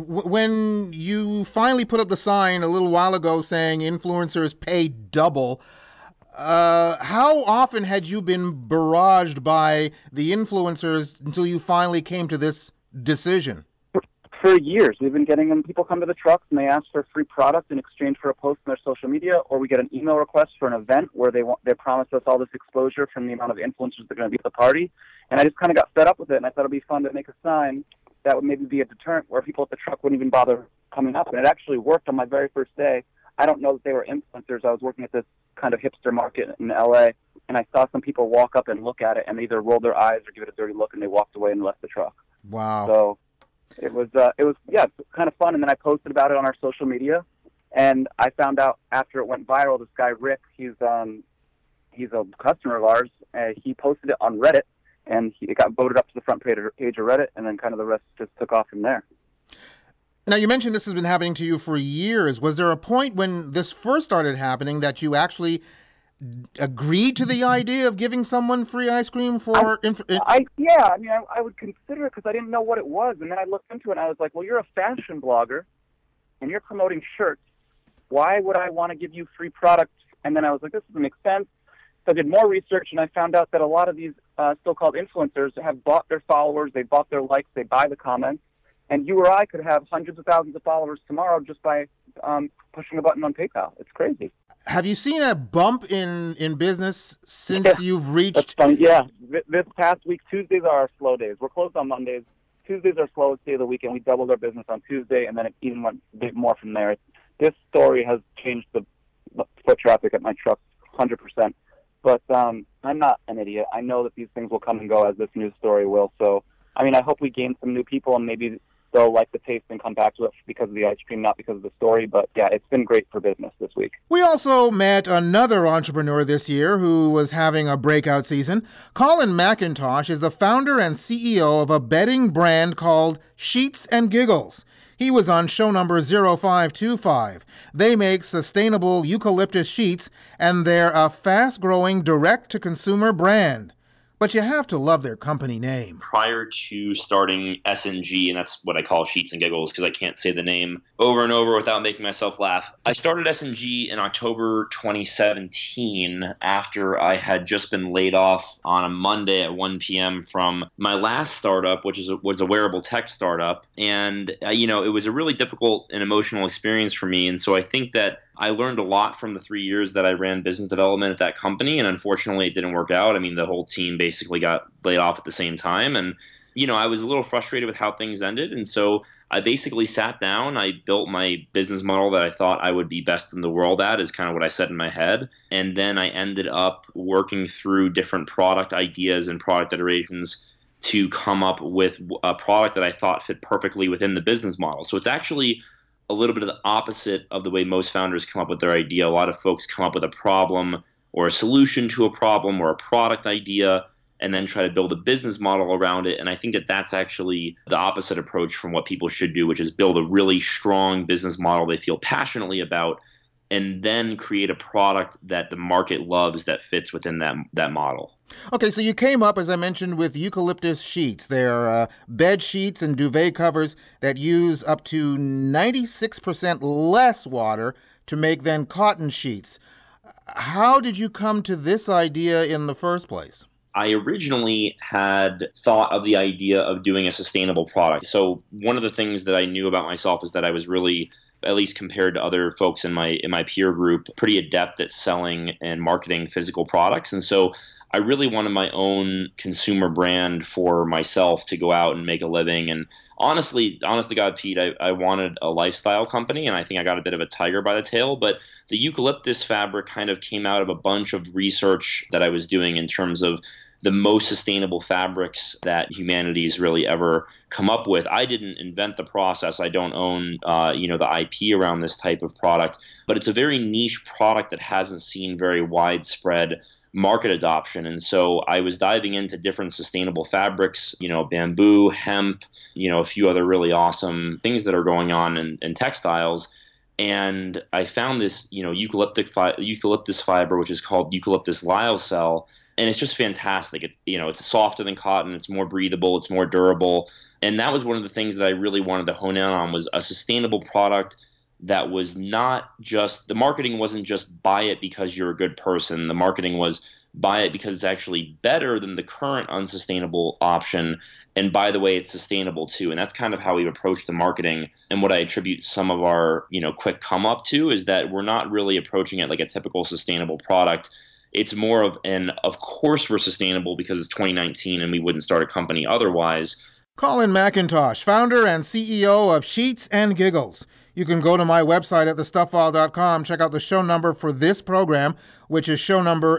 finally put up the sign a little while ago saying influencers pay double, how often had you been barraged by the influencers until you finally came to this decision? For years, we've been getting them. People come to the trucks and they ask for free product in exchange for a post on their social media, or we get an email request for an event where they promise us all this exposure from the amount of influencers that are going to be at the party. And I just kind of got fed up with it, and I thought it'd be fun to make a sign that would maybe be a deterrent where people at the truck wouldn't even bother coming up. And it actually worked on my very first day. I don't know that they were influencers. I was working at this kind of hipster market in LA, and I saw some people walk up and look at it and either roll their eyes or give it a dirty look, and they walked away and left the truck. Wow. So it was kind of fun. And then I posted about it on our social media, and I found out after it went viral, this guy Rick, he's a customer of ours. He posted it on Reddit, and it got voted up to the front page of Reddit, and then kind of the rest just took off from there. Now, you mentioned this has been happening to you for years. Was there a point when this first started happening that you actually agreed to the idea of giving someone free ice cream for... I would consider it because I didn't know what it was. And then I looked into it and I was like, well, you're a fashion blogger and you're promoting shirts. Why would I want to give you free product? And then I was like, this doesn't make sense. So I did more research and I found out that a lot of these so-called influencers have bought their followers, they bought their likes, they buy the comments. And you or I could have hundreds of thousands of followers tomorrow just by pushing a button on PayPal. It's crazy. Have you seen a bump in business since you've reached... That's funny. Yeah. This past week, Tuesdays are our slow days. We're closed on Mondays. Tuesdays are our slowest day of the week, and we doubled our business on Tuesday, and then it even went a bit more from there. This story has changed the foot traffic at my trucks 100%. But I'm not an idiot. I know that these things will come and go as this news story will. So, I mean, I hope we gain some new people, and maybe they'll like the taste and come back to it because of the ice cream, not because of the story. But yeah, it's been great for business this week. We also met another entrepreneur this year who was having a breakout season. Colin McIntosh is the founder and CEO of a bedding brand called Sheets and Giggles. He was on show number 0525. They make sustainable eucalyptus sheets, and they're a fast-growing direct-to-consumer brand. But you have to love their company name. Prior to starting SNG, and that's what I call Sheets and Giggles because I can't say the name over and over without making myself laugh. I started SNG in October 2017 after I had just been laid off on a Monday at 1 p.m. from my last startup, which was a wearable tech startup. And, it was a really difficult and emotional experience for me. And so I think that I learned a lot from the 3 years that I ran business development at that company, and unfortunately it didn't work out. I mean, the whole team basically got laid off at the same time, and I was a little frustrated with how things ended, and so I basically sat down, I built my business model that I thought I would be best in the world at, is kind of what I said in my head, and then I ended up working through different product ideas and product iterations to come up with a product that I thought fit perfectly within the business model. So it's actually a little bit of the opposite of the way most founders come up with their idea. A lot of folks come up with a problem or a solution to a problem or a product idea and then try to build a business model around it. And I think that that's actually the opposite approach from what people should do, which is build a really strong business model they feel passionately about and then create a product that the market loves that fits within that model. Okay, so you came up, as I mentioned, with eucalyptus sheets. They're bed sheets and duvet covers that use up to 96% less water to make than cotton sheets. How did you come to this idea in the first place? I originally had thought of the idea of doing a sustainable product. So one of the things that I knew about myself is that I was really, at least compared to other folks in my peer group, pretty adept at selling and marketing physical products. And so I really wanted my own consumer brand for myself to go out and make a living. And honest to God, Pete, I wanted a lifestyle company, and I think I got a bit of a tiger by the tail. But the eucalyptus fabric kind of came out of a bunch of research that I was doing in terms of the most sustainable fabrics that humanity's really ever come up with. I didn't invent the process. I don't own, the IP around this type of product, but it's a very niche product that hasn't seen very widespread market adoption. And so I was diving into different sustainable fabrics, bamboo, hemp, a few other really awesome things that are going on in textiles. And I found this, eucalyptus fiber, which is called eucalyptus lyocell. And it's just fantastic. It's softer than cotton. It's more breathable. It's more durable. And that was one of the things that I really wanted to hone in on, was a sustainable product that was not just – the marketing wasn't just buy it because you're a good person. The marketing was buy it because it's actually better than the current unsustainable option. And by the way, it's sustainable too. And that's kind of how we've approached the marketing. And what I attribute some of our, quick come up to is that we're not really approaching it like a typical sustainable product. It's more of course we're sustainable because it's 2019 and we wouldn't start a company otherwise. Colin McIntosh, founder and CEO of Sheets and Giggles. You can go to my website at thestufffile.com, check out the show number for this program, which is show number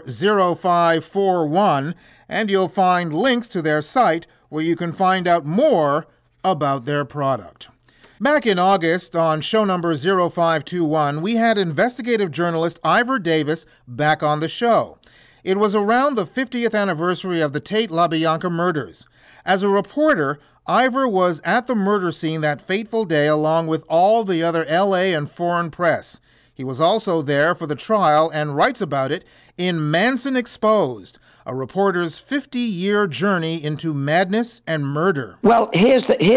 0541, and you'll find links to their site where you can find out more about their product. Back in August, on show number 0521, we had investigative journalist Ivor Davis back on the show. It was around the 50th anniversary of the Tate LaBianca murders. As a reporter, Ivor was at the murder scene that fateful day along with all the other LA and foreign press. He was also there for the trial and writes about it in Manson Exposed, a reporter's 50-year journey into madness and murder. Well, here's the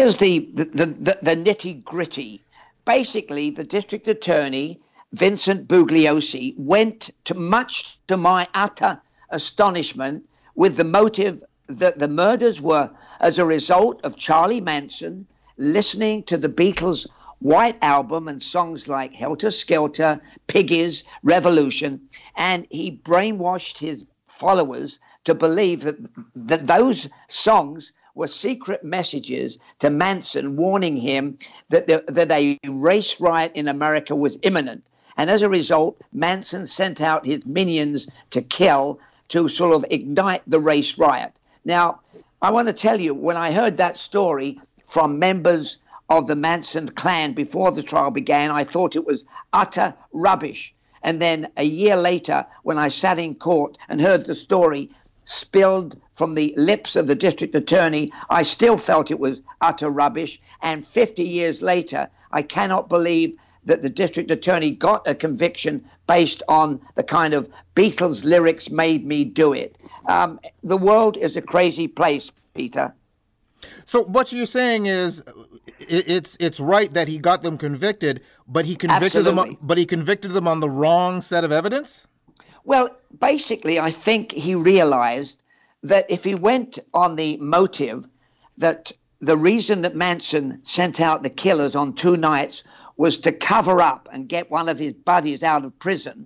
nitty-gritty. Basically, the district attorney, Vincent Bugliosi, went to, much to my utter astonishment, with the motive that the murders were as a result of Charlie Manson listening to the Beatles' White Album and songs like Helter Skelter, Piggies, Revolution, and he brainwashed his followers to believe that those songs were secret messages to Manson warning him that a race riot in America was imminent. And as a result, Manson sent out his minions to kill, to sort of ignite the race riot. Now, I want to tell you, when I heard that story from members of the Manson clan before the trial began, I thought it was utter rubbish. And then a year later, when I sat in court and heard the story spilled from the lips of the district attorney, I still felt it was utter rubbish. And 50 years later, I cannot believe that the district attorney got a conviction based on the kind of Beatles lyrics made me do it. The world is a crazy place, Peter. So what you're saying is it's right that he got them convicted, but he convicted them on the wrong set of evidence? Well, basically, I think he realized that if he went on the motive that the reason that Manson sent out the killers on 2 nights was to cover up and get one of his buddies out of prison,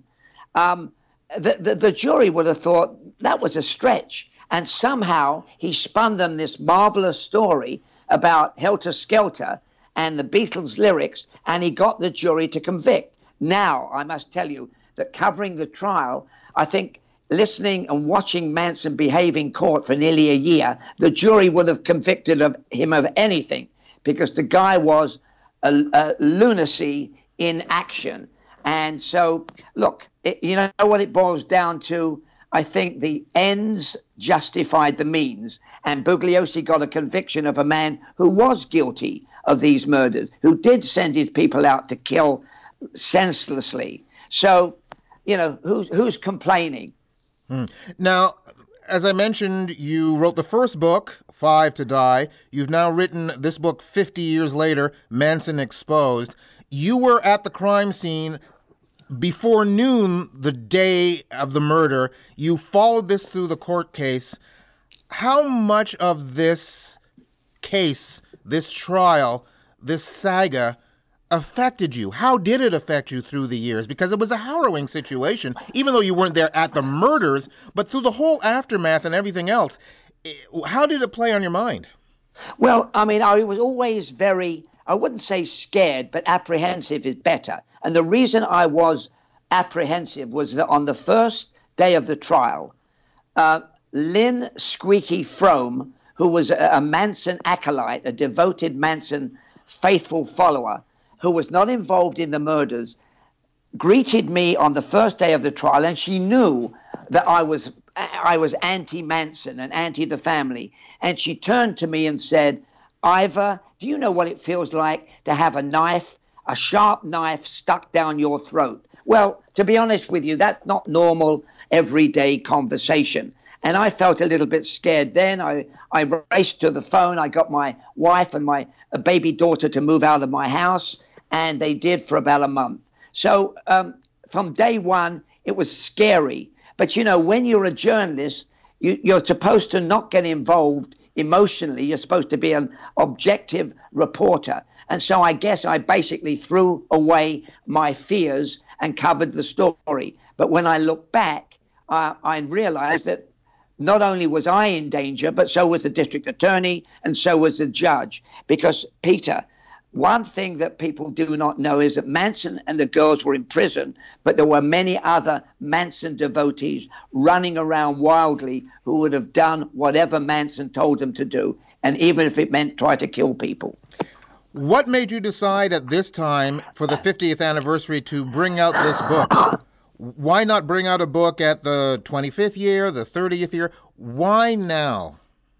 the jury would have thought that was a stretch. And somehow he spun them this marvelous story about Helter Skelter and the Beatles lyrics, and he got the jury to convict. Now, I must tell you that covering the trial, I think listening and watching Manson behave in court for nearly a year, the jury would have convicted him of anything, because the guy was a lunacy in action. And so, look, you know what it boils down to? I think the ends justified the means, and Bugliosi got a conviction of a man who was guilty of these murders, who did send his people out to kill senselessly. So, who's complaining? Now, as I mentioned, you wrote the first book, 5 to Die. You've now written this book 50 years later, Manson Exposed. You were at the crime scene before noon the day of the murder. You followed this through the court case. How much of this case, this trial, this saga affected you? How did it affect you through the years? Because it was a harrowing situation, even though you weren't there at the murders, but through the whole aftermath and everything else. How did it play on your mind? Well, I was always very, I wouldn't say scared, but apprehensive is better. And the reason I was apprehensive was that on the first day of the trial, Lynn Squeaky Frome, who was a Manson acolyte, a devoted Manson faithful follower, who was not involved in the murders, greeted me on the first day of the trial, and she knew that I was anti-Manson and anti the family. And she turned to me and said, "Ivor, do you know what it feels like to have a sharp knife stuck down your throat?" Well, to be honest with you, that's not normal everyday conversation. And I felt a little bit scared then. I raced to the phone. I got my wife and my baby daughter to move out of my house, and they did for about a month. So from day one, it was scary. But, when you're a journalist, you're supposed to not get involved emotionally. You're supposed to be an objective reporter. And so I guess I basically threw away my fears and covered the story. But when I look back, I realized that not only was I in danger, but so was the district attorney and so was the judge. Because, Peter, one thing that people do not know is that Manson and the girls were in prison, but there were many other Manson devotees running around wildly who would have done whatever Manson told them to do, and even if it meant try to kill people. What made you decide at this time for the 50th anniversary to bring out this book? Why not bring out a book at the 25th year, the 30th year? Why now?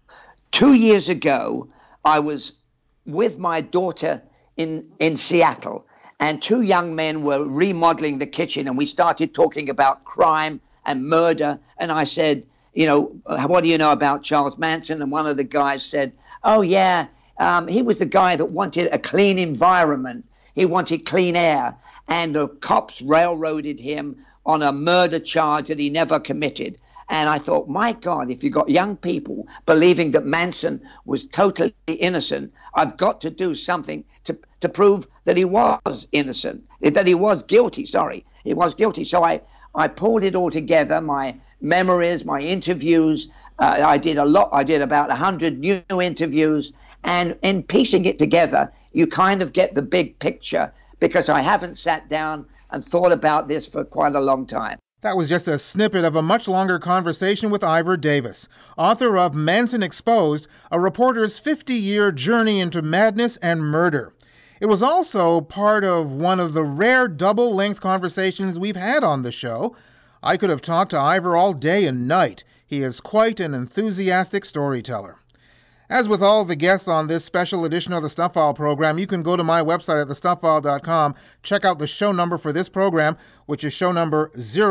2 years ago, I was with my daughter in Seattle, and two young men were remodeling the kitchen, and we started talking about crime and murder. And I said, what do you know about Charles Manson? And one of the guys said, "Oh, yeah, he was the guy that wanted a clean environment. He wanted clean air. And the cops railroaded him on a murder charge that he never committed." And I thought, my God, if you've got young people believing that Manson was totally innocent, I've got to do something to prove that he was innocent, that he was guilty. He was guilty. So I pulled it all together, my memories, my interviews. I did a lot. I did about 100 new interviews. And in piecing it together, you kind of get the big picture, because I haven't sat down and thought about this for quite a long time. That was just a snippet of a much longer conversation with Ivor Davis, author of Manson Exposed, a reporter's 50-year journey into madness and murder. It was also part of one of the rare double-length conversations we've had on the show. I could have talked to Ivor all day and night. He is quite an enthusiastic storyteller. As with all the guests on this special edition of the Stuff File program, you can go to my website at thestuffile.com, check out the show number for this program, which is show number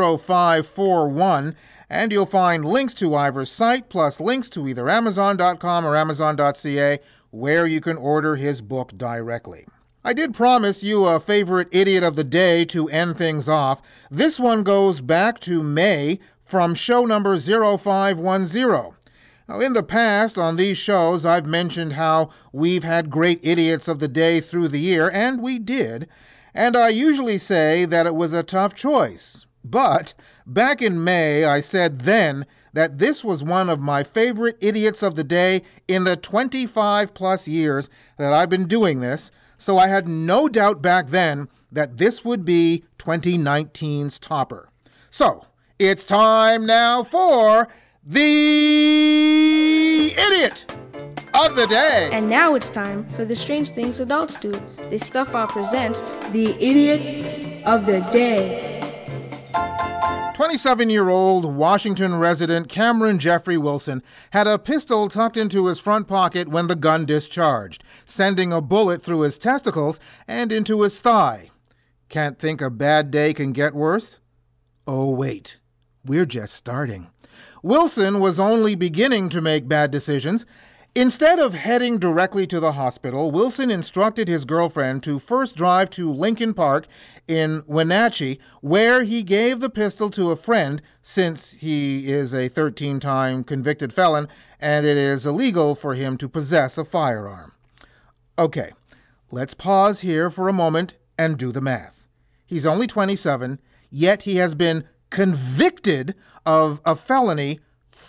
0541, and you'll find links to Ivor's site, plus links to either Amazon.com or Amazon.ca, where you can order his book directly. I did promise you a favorite idiot of the day to end things off. This one goes back to May from show number 0510. Now, in the past, on these shows, I've mentioned how we've had great idiots of the day through the year, and we did, and I usually say that it was a tough choice. But back in May, I said then that this was one of my favorite idiots of the day in the 25-plus years that I've been doing this, so I had no doubt back then that this would be 2019's topper. So, it's time now for the Idiot of the Day. And now it's time for the Strange Things Adults Do. The Stuff File presents the Idiot of the Day. 27-year-old Washington resident Cameron Jeffrey Wilson had a pistol tucked into his front pocket when the gun discharged, sending a bullet through his testicles and into his thigh. Can't think a bad day can get worse? Oh, wait. We're just starting. Wilson was only beginning to make bad decisions. Instead of heading directly to the hospital, Wilson instructed his girlfriend to first drive to Lincoln Park in Wenatchee, where he gave the pistol to a friend since he is a 13-time convicted felon and it is illegal for him to possess a firearm. Okay, let's pause here for a moment and do the math. He's only 27, yet he has been convicted of a felony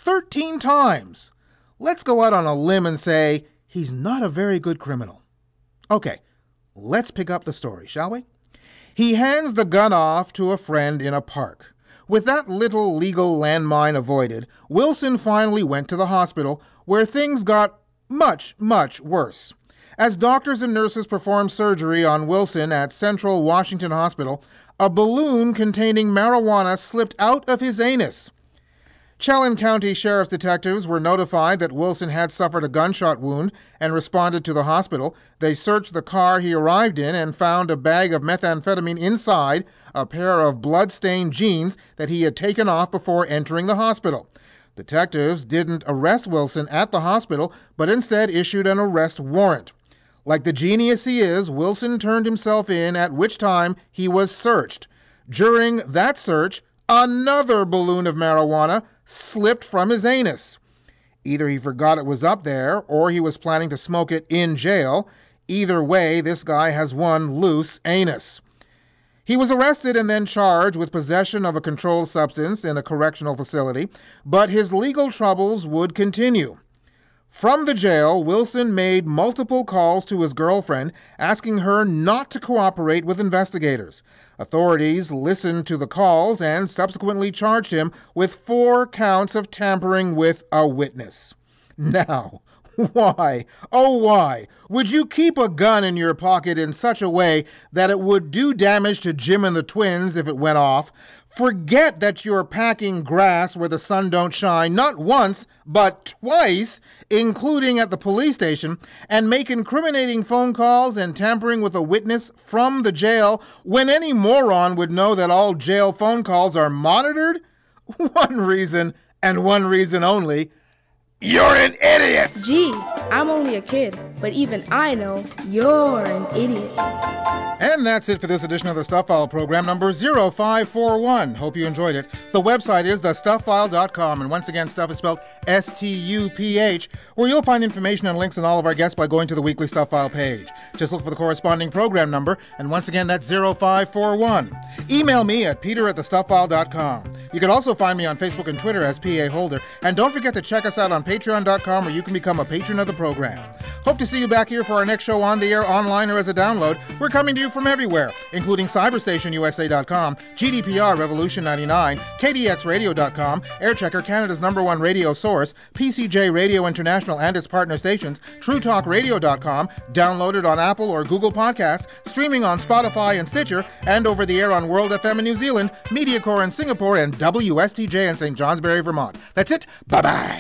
13 times. Let's go out on a limb and say he's not a very good criminal. Okay, let's pick up the story, shall we? He hands the gun off to a friend in a park. With that little legal landmine avoided, Wilson finally went to the hospital, where things got much, much worse. As doctors and nurses performed surgery on Wilson at Central Washington Hospital, a balloon containing marijuana slipped out of his anus. Chelan County Sheriff's detectives were notified that Wilson had suffered a gunshot wound and responded to the hospital. They searched the car he arrived in and found a bag of methamphetamine inside a pair of blood-stained jeans that he had taken off before entering the hospital. Detectives didn't arrest Wilson at the hospital, but instead issued an arrest warrant. Like the genius he is, Wilson turned himself in, at which time he was searched. During that search, another balloon of marijuana slipped from his anus. Either he forgot it was up there, or he was planning to smoke it in jail. Either way, this guy has one loose anus. He was arrested and then charged with possession of a controlled substance in a correctional facility, but his legal troubles would continue. From the jail, Wilson made multiple calls to his girlfriend, asking her not to cooperate with investigators. Authorities listened to the calls and subsequently charged him with 4 counts of tampering with a witness. Now, why, oh why, would you keep a gun in your pocket in such a way that it would do damage to Jim and the twins if it went off? Forget that you're packing grass where the sun don't shine, not once, but twice, including at the police station, and make incriminating phone calls and tampering with a witness from the jail when any moron would know that all jail phone calls are monitored? One reason, and one reason only: you're an idiot! Gee, I'm only a kid, but even I know you're an idiot. And that's it for this edition of the Stuff File program, number 0541. Hope you enjoyed it. The website is thestufffile.com, and once again, stuff is spelled S-T-U-P-H, where you'll find information and links on all of our guests by going to the weekly Stuff File page. Just look for the corresponding program number, and once again, that's 0541. Email me at peter@thestufffile.com. You can also find me on Facebook and Twitter as P.A. Holder, and don't forget to check us out on patreon.com, where you can become a patron of the program. Hope to see you back here for our next show on the air, online, or as a download. We're coming to you from everywhere, including CyberstationUSA.com, GDPR Revolution 99, KDXRadio.com, Airchecker, Canada's #1 radio source, PCJ Radio International and its partner stations, TrueTalkRadio.com, downloaded on Apple or Google Podcasts, streaming on Spotify and Stitcher, and over the air on World FM in New Zealand, MediaCore in Singapore, and WSTJ in St. Johnsbury, Vermont. That's it. Bye-bye.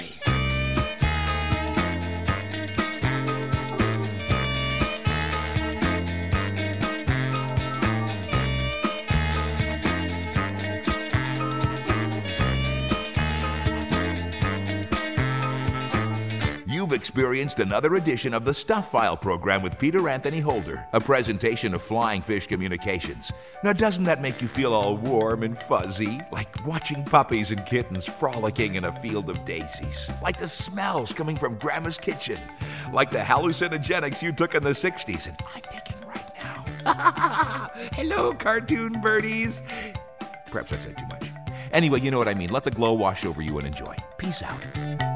You've experienced another edition of the Stuff File program with Peter Anthony Holder, a presentation of Flying Fish Communications. Now, doesn't that make you feel all warm and fuzzy? Like watching puppies and kittens frolicking in a field of daisies. Like the smells coming from Grandma's kitchen. Like the hallucinogenics you took in the 60s, and I'm taking right now. Hello, cartoon birdies. Perhaps I said too much. Anyway, you know what I mean. Let the glow wash over you and enjoy. Peace out.